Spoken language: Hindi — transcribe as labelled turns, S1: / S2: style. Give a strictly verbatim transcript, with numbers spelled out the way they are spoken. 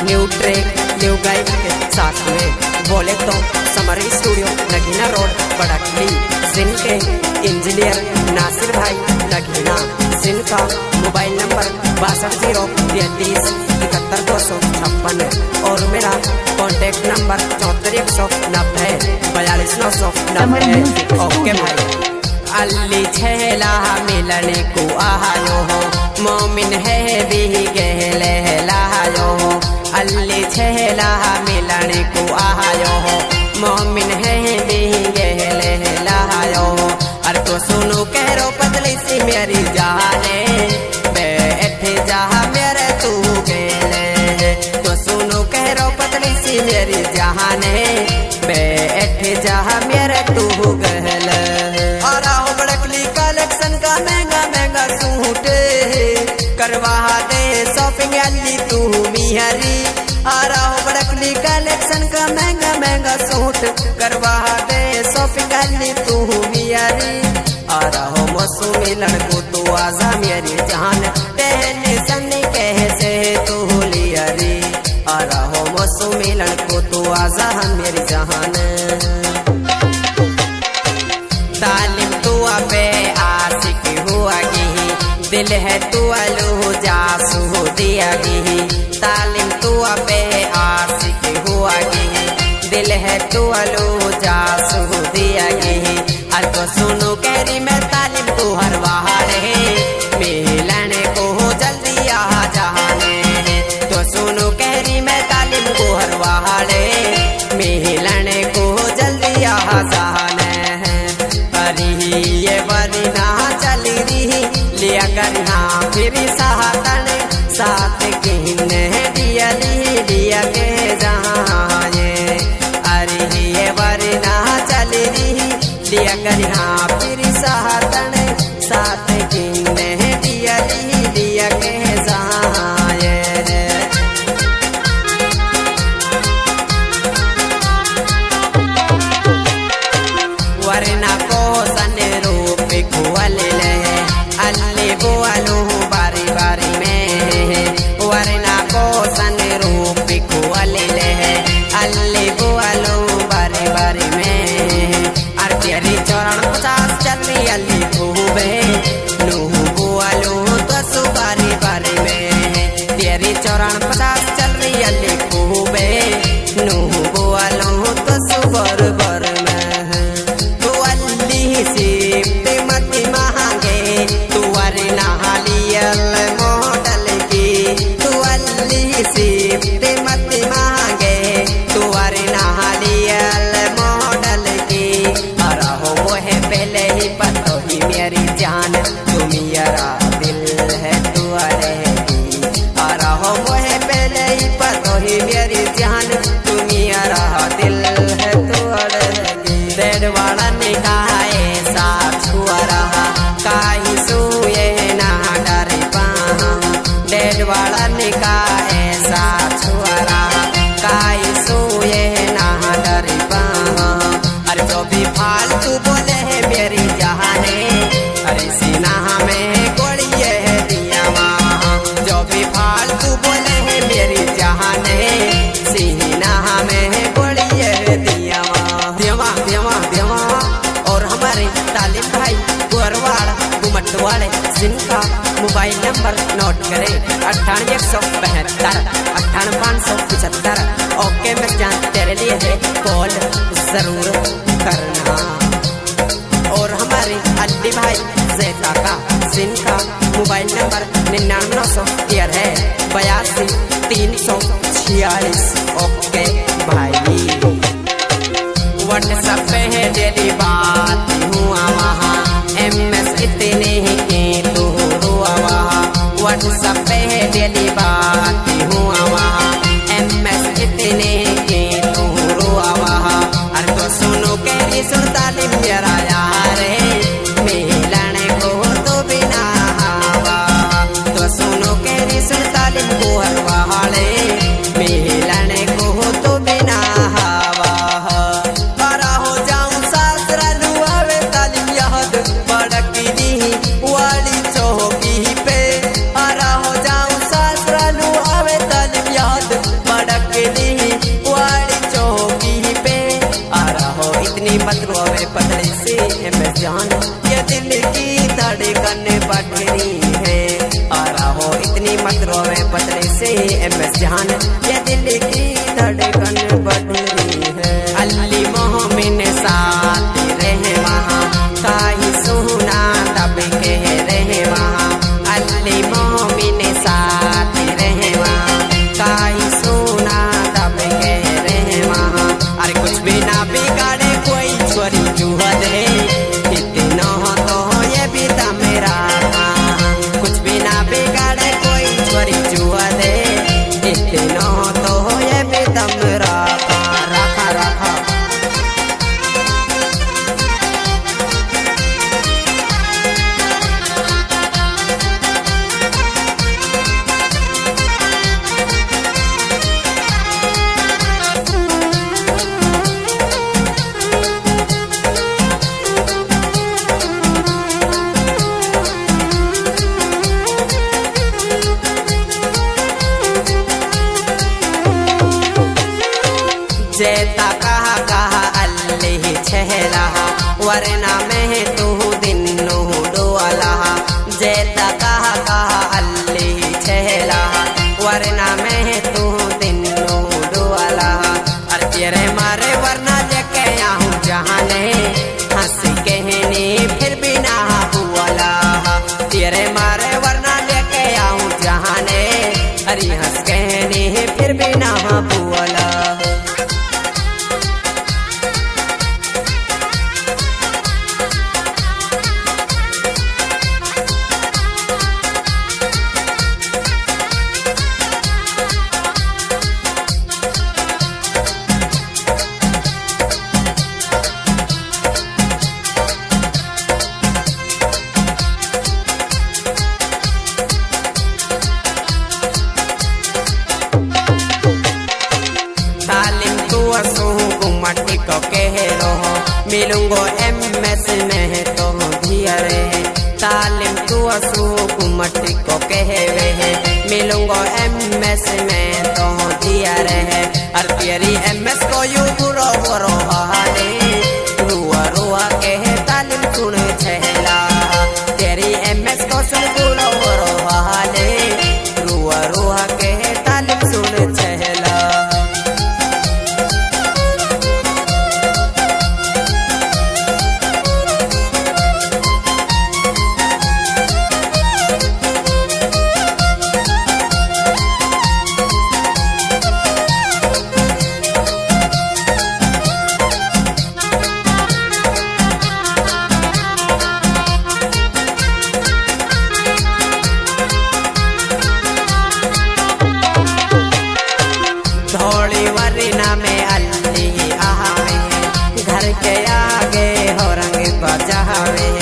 S1: न्यू ट्रैक न्यू गाइड के साथ में बोले तो समरी स्टूडियो नगीना रोड बड़कली, जिनके इंजीनियर नासिर भाई नगीना, जिनका मोबाइल नंबर बासठ जीरो तैतीस इकहत्तर दो सौ छप्पन और मेरा कॉन्टेक्ट नंबर चौहत्तर एक सौ नब्बे बयालीस नौ सौ नब्बे। ओके भाई। अल्ली छेला मिलने को आयो हो, मोमिन है भी गहले लायो हो। अल्ली छेला मिलने को आयो हो, मोमिन है भी गहले लायो हो। अरे तो सुनो कहो पतली सी मेरी जाने, बैठे जहा मेरे तू गेले। तो सुनो कहो पतली सी मेरी जाने, बैठे जहा मेरे तू गहले। और आओ बड़कली कलेक्शन का महंगा महंगा सूट करवा दे शॉपिंग अल्ली तू मिहरी। और आओ बड़कली कलेक्शन का महंगा महंगा सूट करवा दे शॉपिंग अल्ली तू मिहरी। और आओ मौसू मिलन को तू आजा मेरी जान, टेंशन कैसे तू लियरी। और आओ मौसू मिलन को तू आजा मेरी जान। तालिम तू पे आशिक हुआ गी, दिल है तू अलू जासू दिया गी। तालिम तू पे आशिक हुआ गी, दिल है तू अलू जासू दिया गी। अरे तो सुनो कहरी मैं तालिम तू हर वाले, मिलने को जल्दी आ जाने। तो सुनो कहरी मैं तालिम को हर वाले, मिलने को जल्दी आ जाने। ये वरना चल रही लिया करना फिर सातन साथ किन्ने दिया ली दिया के जाए। अरे ये वरना चल रही लिया करना फिर सातन साथ किन्ने दिया ली दिया के जाए। वरना को सन रूप खुअले अल्ले बोलू बारी बारी में। वरना को सन रूप खुअले अल्ले बोलू बारी बारी में। अर तेरी चरण पचास चली अल्ली खूबे नू बोलू दस बारी बारी में। तेरी चरण पचास चल रही अल्ली खूबे नू बोलू दस बर बर में। मती महंगे तू वरना हालियल मॉडल की, तू अल्ली सिफ्ट मती महंगे तू वरना हालियल मॉडल की। और हो वो है पहले ही पतो ही मेरी जान, तू मेरा दिल है तू रहेगी। और हो वो है पहले ही पतो ही मेरी जान, तू मेरा दिल है तू रहेगी। डेढ़ वाला निकाहे साथ हुआ रहा, काई सुए ना डर पाहा। डेढ़ वाला निकाहे साथ हुआ रहा, काई सुए ना डर पाहा। अरे जो भी फालतू बोले है मेरी जहाने, अरे सीना में गोलिए दिया वहाँ। जो भी फालतू बोले है मेरी जहाने, सीना में गोलिए दिया वहाँ। देवा देवा देवा। और हमारे तालिम भाई गुरवाड़ा गुमटवाड़े, जिनका मोबाइल नंबर नोट करें अट्ठानवे एक सौ बहत्तर अट्ठानवे पाँच सौ पचहत्तर। ओके मैं जान तेरे लिए है कॉल जरूर करना। और हमारे अल्ली भाई जैता का, जिनका मोबाइल नंबर निन्यानवे नौ सौ तेरह है बयासी तीन सौ छियालीस। ओके भाई। व्हाट्सएप पे है डेली बात हुआ वहाँ, एम एस इतने ही के तू हुआ वहाँ। व्हाट्सएप पे है डेली बात हुआ वहाँ, एम एस इतने ही के तू हुआ वहाँ। अरे तो सुनो जान ये दिल की धड़कन बढ़ रही है। और हो इतनी मत रोवे बदले से एम एस जान ये दिल की धड़कन बढ़ रही है। अली मोहमिन साथ रहे वहाँ काई सुना तब कह रहे वहाँ। अली मोहमिन साथ रहे वहाँ काई सुना तब कह रहे वहाँ। अरे कुछ भी ना बिगाड़े कोई छोरी चूहा दे इतना तो ये भी था मेरा था। कुछ भी ना बिगाड़े कोई छोरी चूहा दे इतना तो ये भी था मेरा था। रखा रखा जेता कहा कहा अल्लाह छहला वरना में तू दिन डोला। जेता कहा कहा अल्लाह छहला वरना में तू दिन डोला। अरे तेरे मारे वरना जके आऊँ जहाने हंस कहने फिर भी ना हुआ। तेरे मारे वरना जके आऊँ जहाने अरे हंस कहने फिर भी ना हुआ। मट्टी को कह रहो मिलूंगो एम एस में तो दिया रहे। तालिम तू असू मट्टी को कहवे है मिलूंगो एम एस में तो दिया रहे। और तेरी एम एस को यू बुरो बुरो हाले रुआ रुआ कह तालिम सुन छहला। तेरी एम एस को सुन बुरो बुरो हाले रुआ रुआ कह तालिम सुन छहला। धोड़ी वरना में अल्ली आवे घर के आगे हो रंग बजावे।